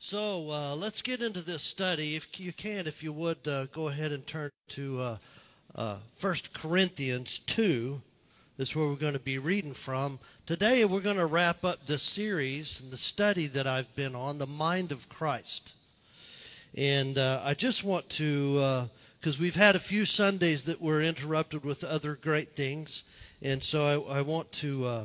Let's get into this study. If you can, if you would, go ahead and turn to 1 Corinthians 2. That's where we're going to be reading from. Today we're going to wrap up the series and the study that I've been on, the mind of Christ. And I just want to, because we've had a few Sundays that were interrupted with other great things, and so I want to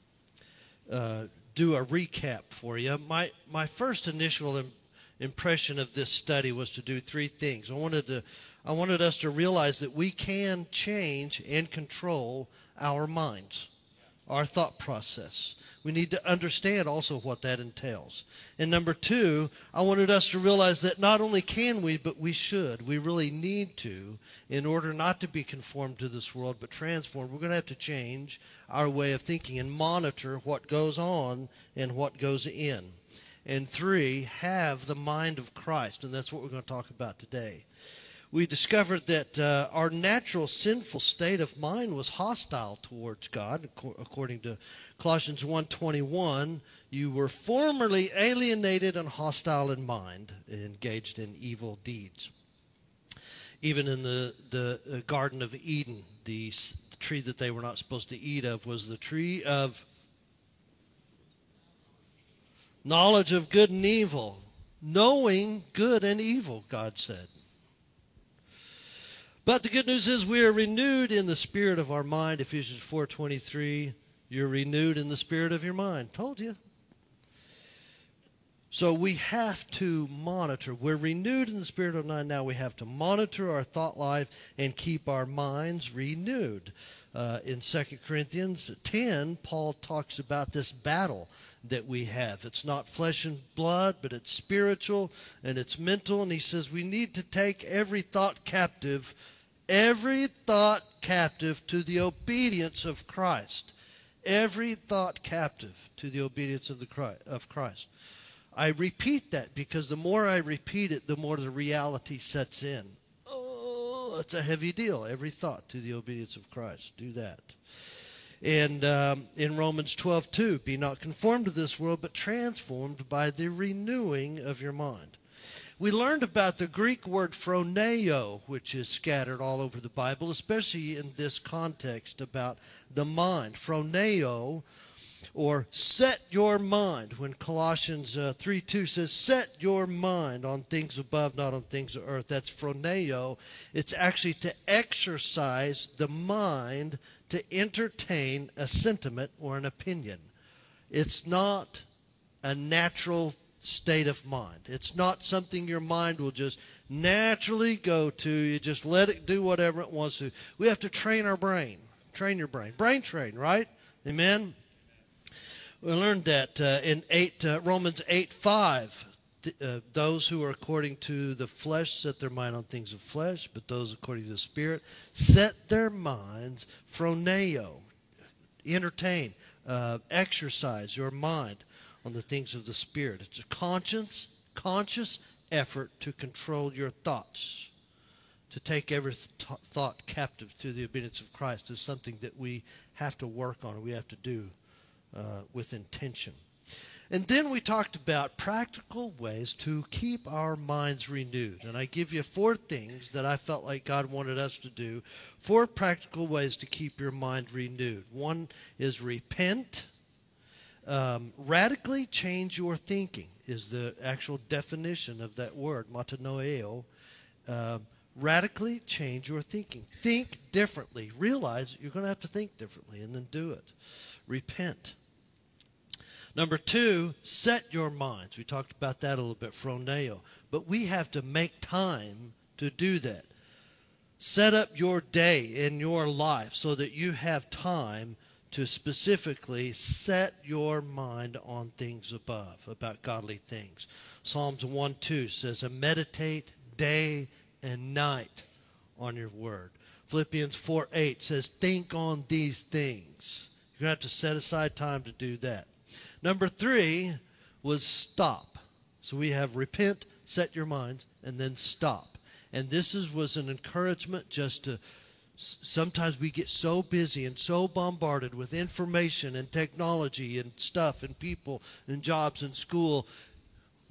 do a recap for you. My first initial impression of this study was to do three things. I wanted us to realize that we can change and control our minds, our thought process. We need to understand also what that entails. And number two, I wanted us to realize that not only can we, but we should. We really need to, in order not to be conformed to this world, but transformed. We're going to have to change our way of thinking and monitor what goes on and what goes in. And three, have the mind of Christ. And that's what we're going to talk about today. We discovered that our natural sinful state of mind was hostile towards God. According to Colossians 1:21, you were formerly alienated and hostile in mind, engaged in evil deeds. Even in the Garden of Eden, the tree that they were not supposed to eat of was the tree of knowledge of good and evil. Knowing good and evil, God said. But the good news is we are renewed in the spirit of our mind. Ephesians 4:23, you're renewed in the spirit of your mind. Told you. So we have to monitor. We're renewed in the spirit of mind. Now we have to monitor our thought life and keep our minds renewed. In 2 Corinthians 10, Paul talks about this battle that we have. It's not flesh and blood, but it's spiritual and it's mental. And he says we need to take every thought captive to the obedience of Christ. Every thought captive to the obedience of Christ. I repeat that because the more I repeat it, the more the reality sets in. Oh, it's a heavy deal. Every thought to the obedience of Christ. Do that. And in Romans 12:2, be not conformed to this world, but transformed by the renewing of your mind. We learned about the Greek word phroneo, which is scattered all over the Bible, especially in this context about the mind. Phroneo, or set your mind, when Colossians 3:2 says, set your mind on things above, not on things of earth. That's phroneo. It's actually to exercise the mind to entertain a sentiment or an opinion. It's not a natural state of mind. It's not something your mind will just naturally go to. You just let it do whatever it wants to. We have to train our brain. Train your brain. Brain train, right? Amen? We learned that in Romans 8:5, those who are according to the flesh set their mind on things of flesh, but those according to the Spirit set their minds phroneo, entertain, exercise your mind on the things of the Spirit. It's a conscious effort to control your thoughts. To take every thought captive to the obedience of Christ is something that we have to work on, we have to do with intention. And then we talked about practical ways to keep our minds renewed. And I give you 4 things that I felt like God wanted us to do. 4 practical ways to keep your mind renewed. One is repent. Radically change your thinking is the actual definition of that word, metanoeo. Radically change your thinking. Think differently. Realize you're going to have to think differently and then do it. Repent. Number 2, set your minds. We talked about that a little bit, phroneo. But we have to make time to do that. Set up your day in your life so that you have time to specifically set your mind on things above, about godly things. Psalms 1:2 says, meditate day and night on your word. Philippians 4:8 says, think on these things. You're going to have to set aside time to do that. Number 3 was stop. So we have repent, set your minds, and then stop. And this was an encouragement just to, sometimes we get so busy and so bombarded with information and technology and stuff and people and jobs and school.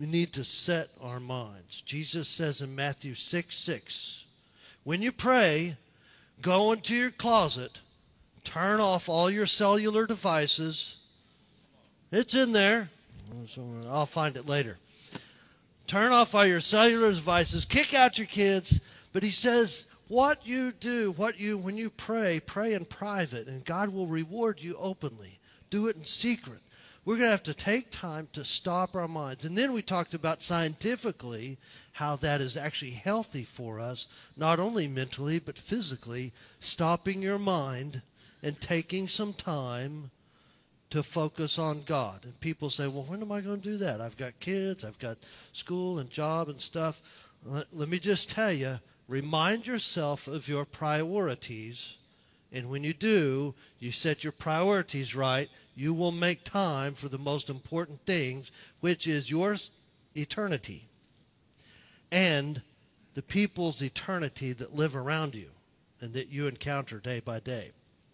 We need to set our minds. Jesus says in Matthew 6:6, when you pray, go into your closet, turn off all your cellular devices. It's in there. I'll find it later. Turn off all your cellular devices, kick out your kids. But he says, what you do, when you pray in private, and God will reward you openly. Do it in secret. We're going to have to take time to stop our minds. And then we talked about scientifically how that is actually healthy for us, not only mentally but physically, stopping your mind and taking some time to focus on God. And people say, well, when am I going to do that? I've got kids, I've got school and job and stuff. Let me just tell you, remind yourself of your priorities. And when you do, you set your priorities right, you will make time for the most important things, which is your eternity and the people's eternity that live around you and that you encounter day by day.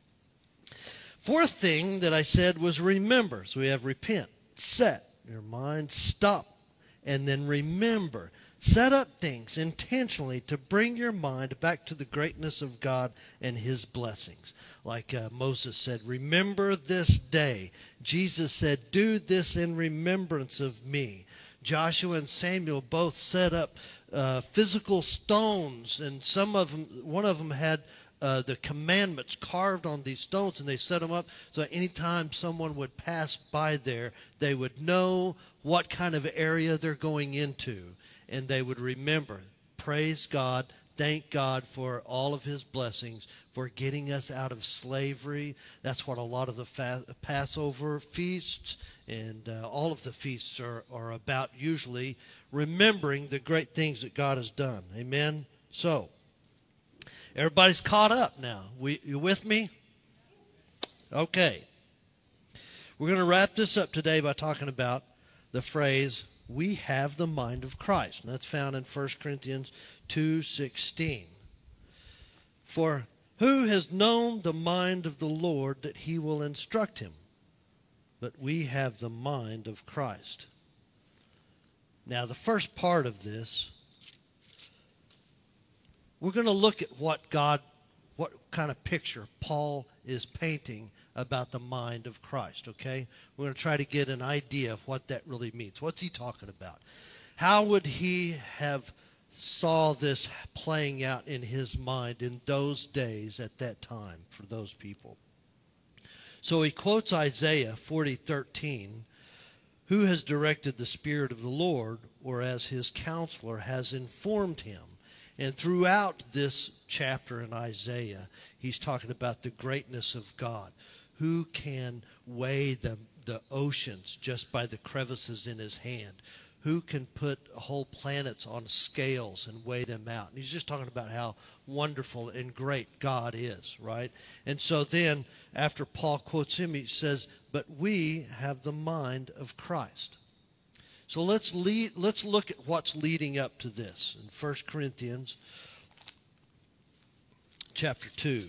Fourth thing that I said was remember. So we have repent, set your mind, stop, and then remember. Set up things intentionally to bring your mind back to the greatness of God and His blessings. Like Moses said, remember this day. Jesus said, do this in remembrance of me. Joshua and Samuel both set up physical stones, and one of them had the commandments carved on these stones, and they set them up so that anytime someone would pass by there, they would know what kind of area they're going into, and they would remember. Praise God. Thank God for all of His blessings, for getting us out of slavery. That's what a lot of the Passover feasts and all of the feasts are about, usually remembering the great things that God has done. Amen? So, everybody's caught up now. You with me? Okay. We're going to wrap this up today by talking about the phrase, we have the mind of Christ. And that's found in 1 Corinthians 2:16. For who has known the mind of the Lord that He will instruct him? But we have the mind of Christ. Now, the first part of this, we're going to look at what kind of picture Paul is painting about the mind of Christ, okay? We're going to try to get an idea of what that really means. What's he talking about? How would he have saw this playing out in his mind in those days at that time for those people? So he quotes Isaiah 40:13, who has directed the Spirit of the Lord, or as his counselor has informed him. And throughout this chapter in Isaiah, he's talking about the greatness of God. Who can weigh the oceans just by the crevices in his hand? Who can put whole planets on scales and weigh them out? And he's just talking about how wonderful and great God is, right? And so then, after Paul quotes him, he says, but we have the mind of Christ. So let's look at what's leading up to this in 1 Corinthians chapter 2.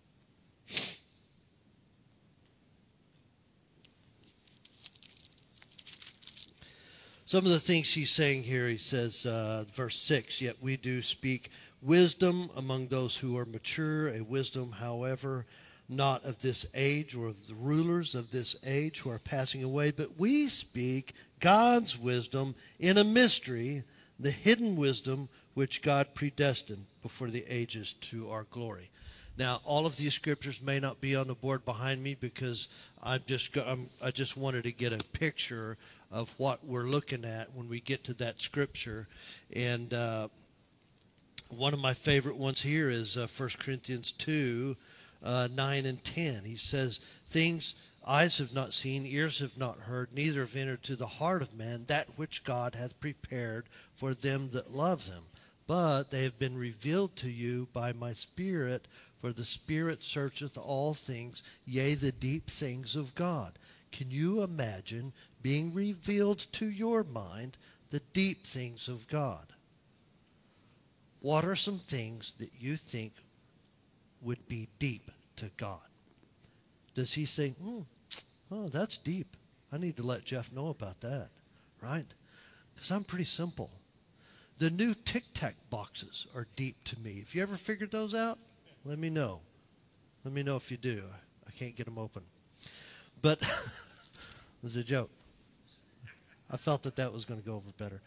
Some of the things he's saying here, he says, verse 6, yet we do speak wisdom among those who are mature, a wisdom, however, not of this age or of the rulers of this age who are passing away, but we speak God's wisdom in a mystery, the hidden wisdom which God predestined before the ages to our glory. Now, all of these scriptures may not be on the board behind me because I just wanted to get a picture of what we're looking at when we get to that scripture. And one of my favorite ones here is 1 Corinthians 2, 9 and 10. He says, things eyes have not seen, ears have not heard, neither have entered to the heart of man that which God hath prepared for them that love him. But they have been revealed to you by my Spirit, for the Spirit searcheth all things, yea, the deep things of God. Can you imagine being revealed to your mind the deep things of God? What are some things that you think would be deep to God? Does he say, oh, that's deep. I need to let Jeff know about that, right? Because I'm pretty simple. The new Tic Tac boxes are deep to me. Have you ever figured those out? Let me know. Let me know if you do. I can't get them open. But it was a joke. I felt that was going to go over better.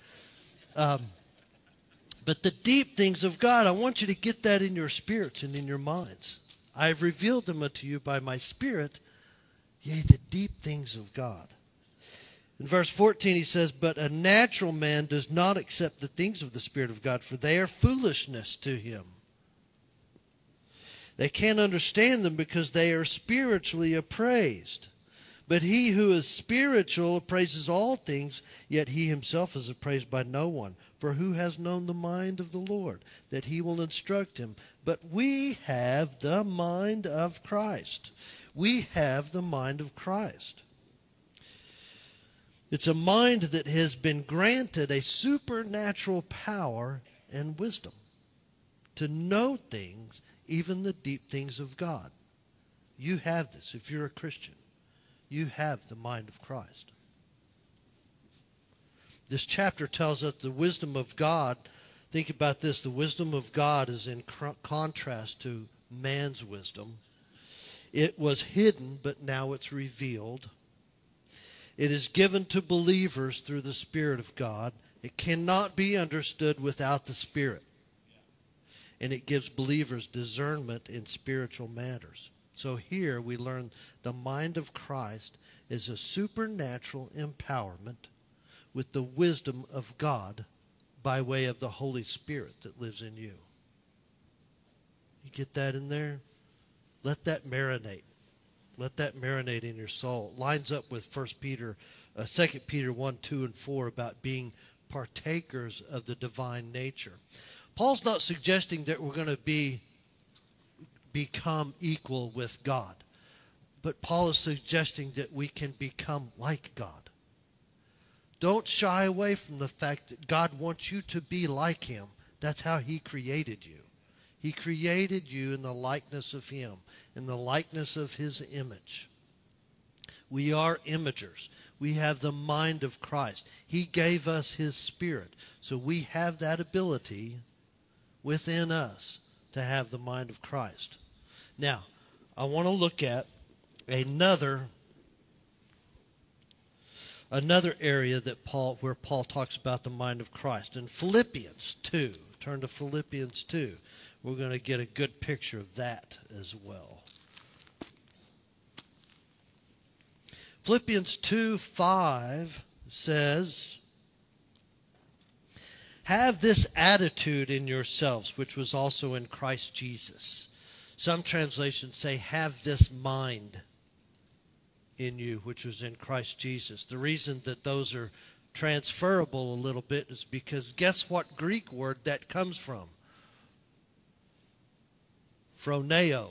But the deep things of God, I want you to get that in your spirits and in your minds. I have revealed them unto you by my Spirit, yea, the deep things of God. In verse 14 he says, but a natural man does not accept the things of the Spirit of God, for they are foolishness to him. They can't understand them because they are spiritually appraised. But he who is spiritual appraises all things, yet he himself is appraised by no one. For who has known the mind of the Lord, that he will instruct him? But we have the mind of Christ. We have the mind of Christ. It's a mind that has been granted a supernatural power and wisdom to know things, even the deep things of God. You have this if you're a Christian. You have the mind of Christ. This chapter tells us the wisdom of God. Think about this. The wisdom of God is in contrast to man's wisdom. It was hidden, but now it's revealed. It is given to believers through the Spirit of God. It cannot be understood without the Spirit. And it gives believers discernment in spiritual matters. So here we learn the mind of Christ is a supernatural empowerment with the wisdom of God by way of the Holy Spirit that lives in you. You get that in there? Let that marinate. Let that marinate in your soul. It lines up with 2 Peter 1, 2, and 4 about being partakers of the divine nature. Paul's not suggesting that we're going to become equal with God. But Paul is suggesting that we can become like God. Don't shy away from the fact that God wants you to be like him. That's how he created you. He created you in the likeness of him, in the likeness of his image. We are imagers. We have the mind of Christ. He gave us his Spirit. So we have that ability within us to have the mind of Christ. Now, I want to look at another area where Paul talks about the mind of Christ. In Philippians 2, turn to Philippians 2. We're going to get a good picture of that as well. Philippians 2:5 says, have this attitude in yourselves, which was also in Christ Jesus. Some translations say, have this mind in you, which was in Christ Jesus. The reason that those are transferable a little bit is because guess what Greek word that comes from? Phroneo.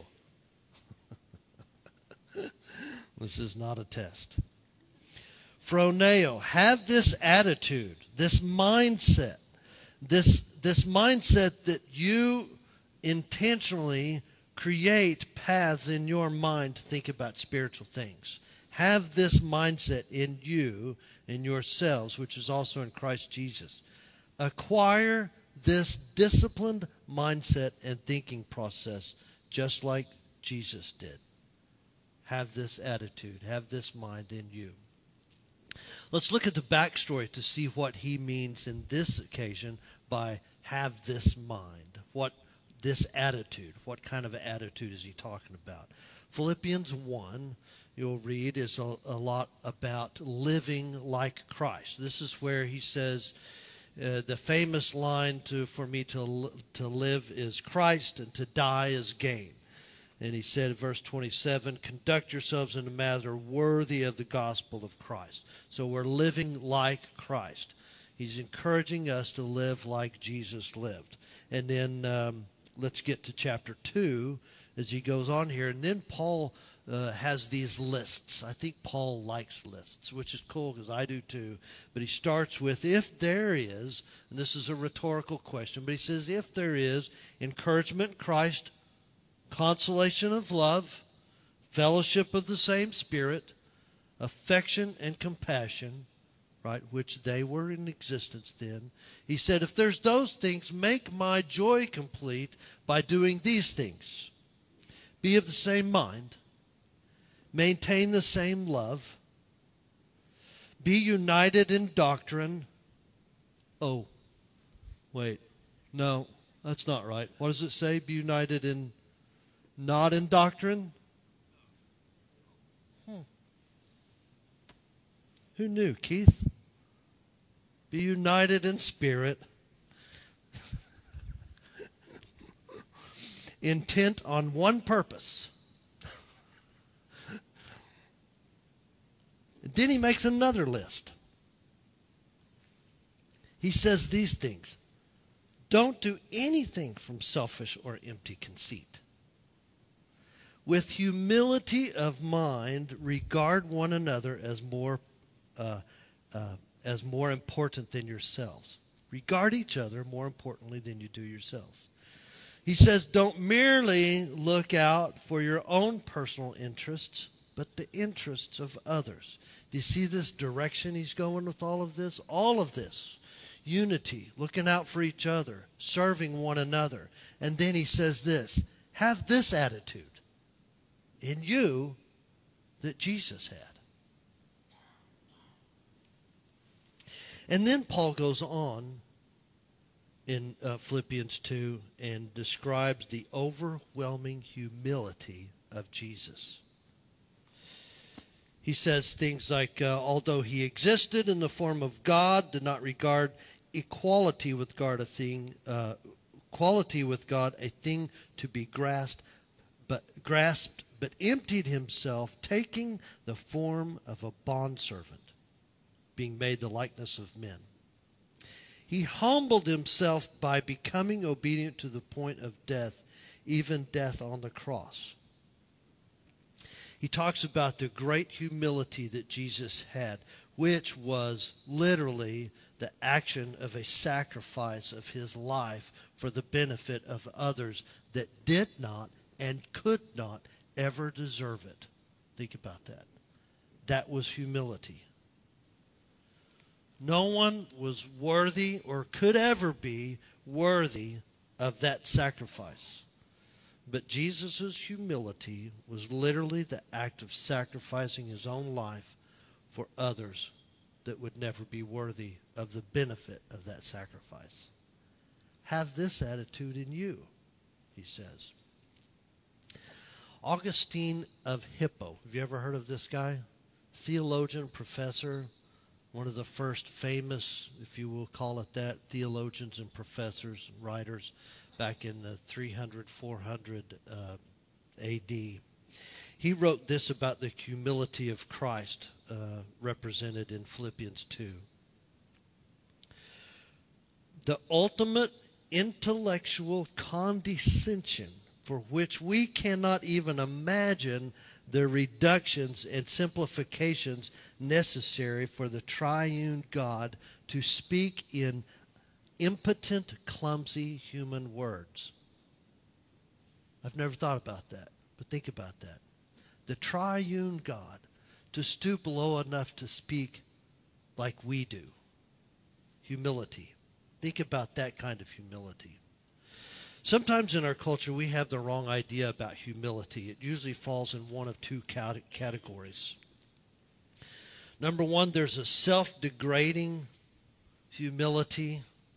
This is not a test. Phroneo. Have this attitude, this mindset, this mindset that you intentionally create paths in your mind to think about spiritual things. Have this mindset in you, in yourselves, which is also in Christ Jesus. Acquire this disciplined mindset and thinking process just like Jesus did. Have this attitude, have this mind in you. Let's look at the backstory to see what he means in this occasion by have this mind. What this attitude, what kind of attitude is he talking about? Philippians 1, you'll read, is a lot about living like Christ. This is where he says the famous line for me to live is Christ and to die is gain. And he said in verse 27, conduct yourselves in a manner worthy of the gospel of Christ. So we're living like Christ. He's encouraging us to live like Jesus lived. And then let's get to chapter 2 as he goes on here. And then Paul has these lists. I think Paul likes lists, which is cool because I do too. But he starts with, if there is, and this is a rhetorical question, but he says, if there is encouragement in Christ, consolation of love, fellowship of the same Spirit, affection and compassion, right, which they were in existence then. He said, if there's those things, make my joy complete by doing these things. Be of the same mind. Maintain the same love. Be united in doctrine. Oh, wait. No, that's not right. What does it say? Be united in, not in doctrine? Who knew, Keith? Be united in spirit. Intent on one purpose. And then he makes another list. He says these things. Don't do anything from selfish or empty conceit. With humility of mind, regard one another as more important than yourselves. Regard each other more importantly than you do yourselves. He says, don't merely look out for your own personal interests, but the interests of others. Do you see this direction he's going with all of this? All of this. Unity, looking out for each other, serving one another. And then he says this, have this attitude in you that Jesus had. And then Paul goes on in Philippians 2 and describes the overwhelming humility of Jesus. He says things like, although he existed in the form of God, did not regard equality with God a thing to be grasped, but emptied himself, taking the form of a bondservant, being made the likeness of men. He humbled himself by becoming obedient to the point of death, even death on the cross. He talks about the great humility that Jesus had, which was literally the action of a sacrifice of his life for the benefit of others that did not and could not ever deserve it. Think about that. That was humility. No one was worthy or could ever be worthy of that sacrifice. But Jesus' humility was literally the act of sacrificing his own life for others that would never be worthy of the benefit of that sacrifice. Have this attitude in you, he says. Augustine of Hippo. Have you ever heard of this guy? Theologian, professor, one of the first famous, if you will call it that, theologians and professors, writers back in the 300, 400 A.D. He wrote this about the humility of Christ represented in Philippians 2. The ultimate intellectual condescension for which we cannot even imagine the reductions and simplifications necessary for the triune God to speak in impotent, clumsy human words. I've never thought about that, but think about that. The triune God to stoop low enough to speak like we do. Humility. Think about that kind of humility. Sometimes in our culture we have the wrong idea about humility. It usually falls in one of two categories. Number one, there's a self-degrading humility.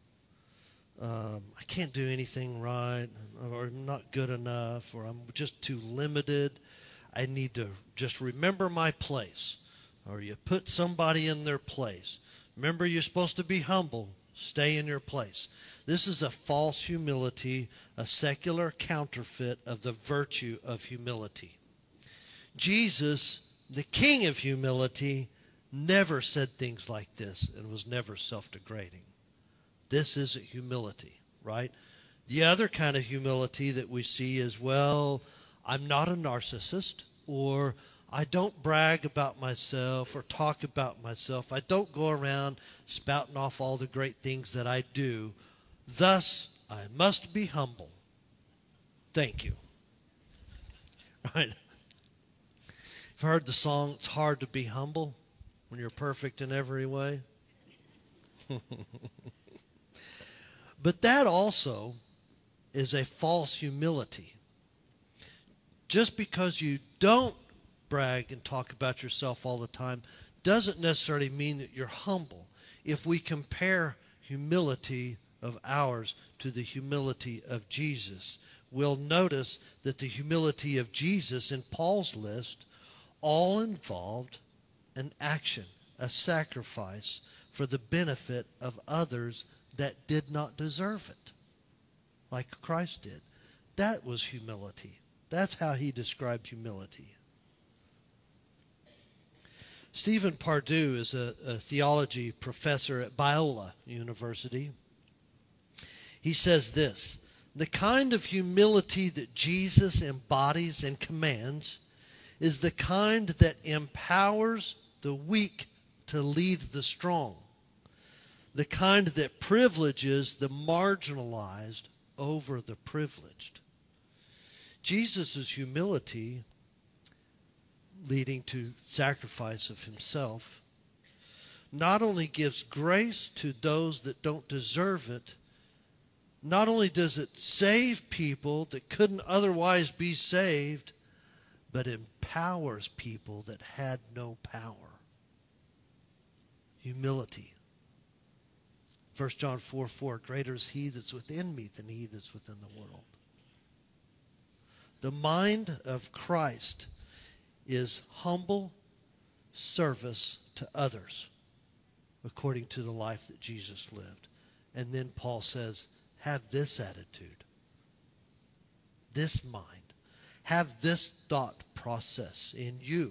I can't do anything right, or I'm not good enough, or I'm just too limited. I need to just remember my place. Or you put somebody in their place. Remember, you're supposed to be humble. Stay in your place. This is a false humility, a secular counterfeit of the virtue of humility. Jesus, the King of humility, never said things like this and was never self-degrading. This isn't humility, right? The other kind of humility that we see is, well, I'm not a narcissist, or I don't brag about myself or talk about myself. I don't go around spouting off all the great things that I do. Thus, I must be humble. Thank you. Right? You've heard the song, It's Hard to Be Humble when you're perfect in every way. But that also is a false humility. Just because you don't brag and talk about yourself all the time doesn't necessarily mean that you're humble. If we compare humility of ours to the humility of Jesus, we'll notice that the humility of Jesus in Paul's list all involved an action, a sacrifice for the benefit of others that did not deserve it, like Christ did. That was humility. That's how he described humility. Stephen Pardue is a theology professor at Biola University. He says this: the kind of humility that Jesus embodies and commands is the kind that empowers the weak to lead the strong, the kind that privileges the marginalized over the privileged. Jesus' humility, leading to sacrifice of himself, not only gives grace to those that don't deserve it, not only does it save people that couldn't otherwise be saved, but empowers people that had no power. Humility. 1 John 4:4, greater is he that's within me than he that's within the world. The mind of Christ is humble service to others, according to the life that Jesus lived. And then Paul says, have this attitude, this mind, have this thought process in you.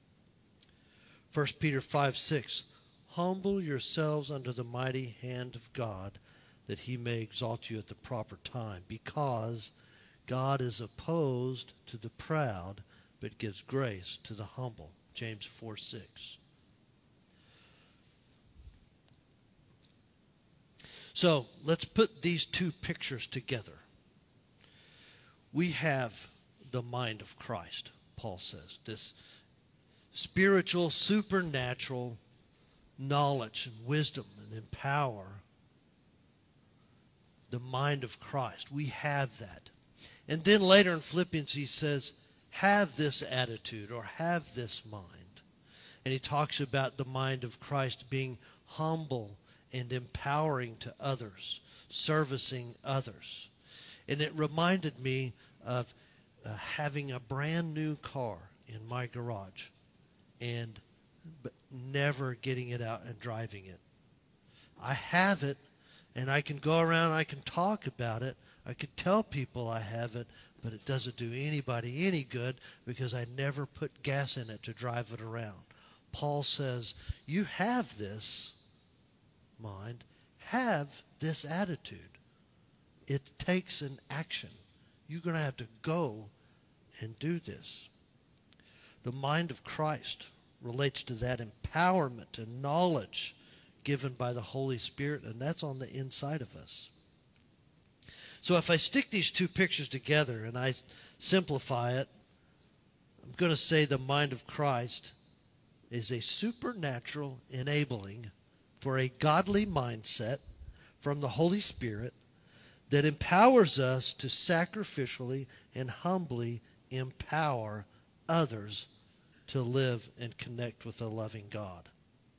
1 Peter 5:6, humble yourselves under the mighty hand of God, that he may exalt you at the proper time, because God is opposed to the proud, but gives grace to the humble. James 4:6. So let's put these two pictures together. We have the mind of Christ, Paul says, this spiritual, supernatural knowledge and wisdom and power. The mind of Christ. We have that. And then later in Philippians he says, have this attitude or have this mind. And he talks about the mind of Christ being humble and empowering to others, servicing others. And it reminded me of having a brand new car in my garage but never getting it out and driving it. I have it, and I can go around and I can talk about it. I could tell people I have it, but it doesn't do anybody any good because I never put gas in it to drive it around. Paul says, you have this mind, have this attitude. It takes an action. You're going to have to go and do this. The mind of Christ relates to that empowerment and knowledge given by the Holy Spirit, and that's on the inside of us. So if I stick these two pictures together and I simplify it, I'm going to say the mind of Christ is a supernatural enabling for a godly mindset from the Holy Spirit that empowers us to sacrificially and humbly empower others to live and connect with a loving God.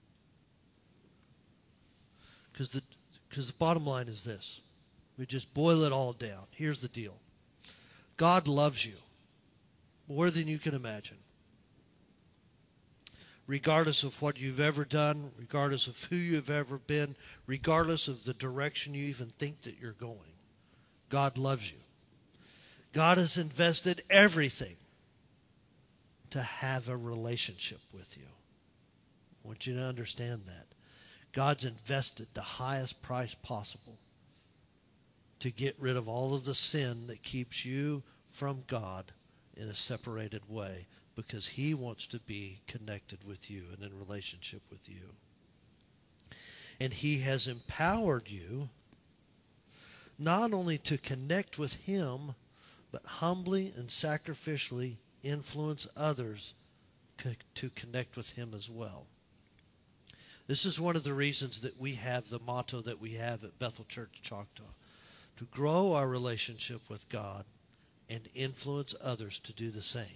Because the bottom line is this. We just boil it all down. Here's the deal. God loves you more than you can imagine. Regardless of what you've ever done, regardless of who you've ever been, regardless of the direction you even think that you're going, God loves you. God has invested everything to have a relationship with you. I want you to understand that. God's invested the highest price possible to get rid of all of the sin that keeps you from God in a separated way, because he wants to be connected with you and in relationship with you. And he has empowered you not only to connect with him, but humbly and sacrificially influence others to connect with him as well. This is one of the reasons that we have the motto that we have at Bethel Church Choctaw, to grow our relationship with God and influence others to do the same.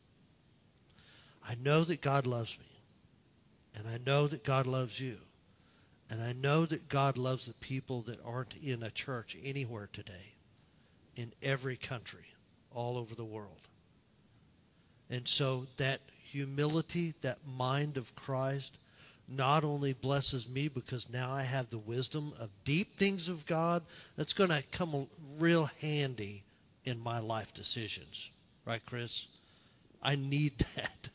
I know that God loves me, and I know that God loves you, and I know that God loves the people that aren't in a church anywhere today, in every country, all over the world. And so that humility, that mind of Christ, not only blesses me because now I have the wisdom of deep things of God, that's going to come real handy in my life decisions. Right, Chris? I need that.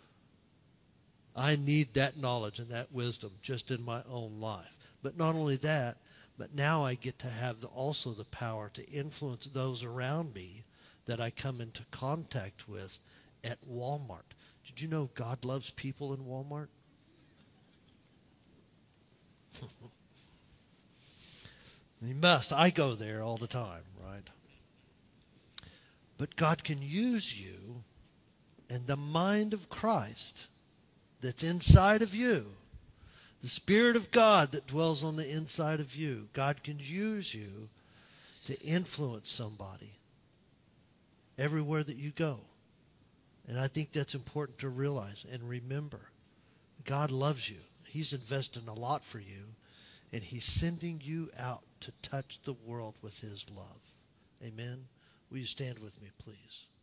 I need that knowledge and that wisdom just in my own life. But not only that, but now I get to have also the power to influence those around me that I come into contact with at Walmart. Did you know God loves people in Walmart? He must. I go there all the time, right? But God can use you and the mind of Christ that's inside of you, the Spirit of God that dwells on the inside of you. God can use you to influence somebody everywhere that you go. And I think that's important to realize and remember. God loves you. He's investing a lot for you, and He's sending you out to touch the world with His love. Amen? Will you stand with me, please?